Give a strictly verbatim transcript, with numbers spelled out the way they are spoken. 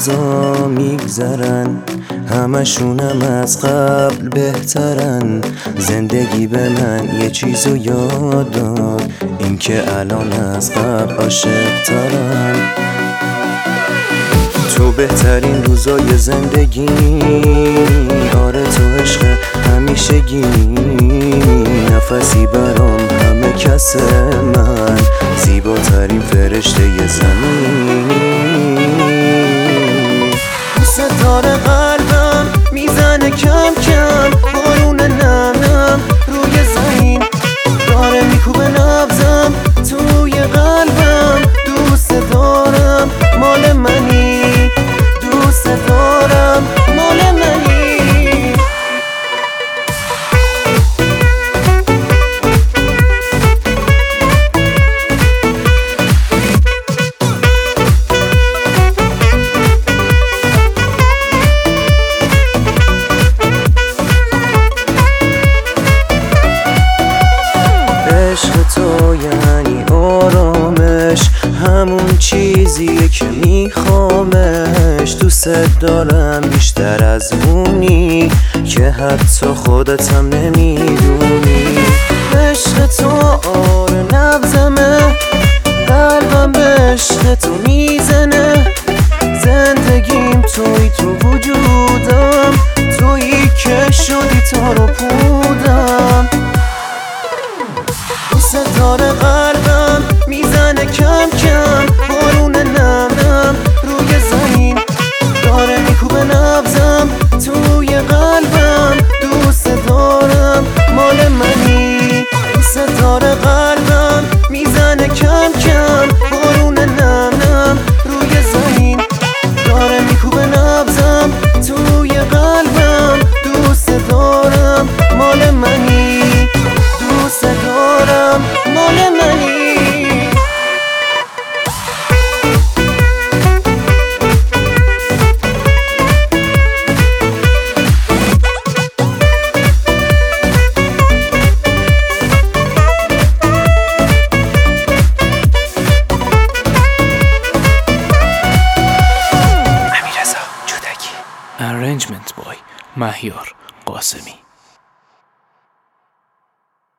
روزا میگذرن، همشونم از قبل بهترن. زندگی به من یه چیزو یاد داد، این که الان از قبل عاشق ترم. تو بهترین روزای زندگی، آره تو عشق همیشگی. نفسی برام همه کس من، زیباترین فرشته زمین. ستاره قلبم میزنه کم کم، بارون نم نم روی زمین. داره میکوبه نبضم توی قلبم. دوست دارم مال منی، دوست دارم مال منی. عشق تو یعنی آرامش، همون چیزیه که میخوامش. دوست دارم بیشتر از اونی که حتی خودتم نمیدونی. عشق تو آره نبضمه، قلبم به عشق تو میزنه. زندگیم توی تو وجودم، تویی که شدی تارو پودم. ستاره قلبم میزنه کم کم، بارون نم نم روی زمین. داره میکوبه نبضم توی قلبم. دوست دارم مال منی. ستاره قلبم میزنه کم کم، بارون نم نم روی زمین. داره میکوبه نبضم توی قلبم. دوست دارم مال منی، دوست دارم مال منی. Arrangement boy مهیار قاسمی.